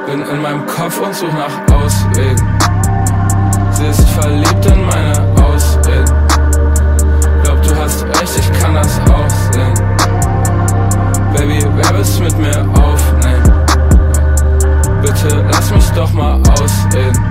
Bin in meinem Kopf und such nach Auswegen. Sie ist verliebt in meine Ausreden. Glaub, du hast recht, ich kann das auch sehen. Baby, wer will's mit mir aufnehmen? Bitte lass mich doch mal ausreden.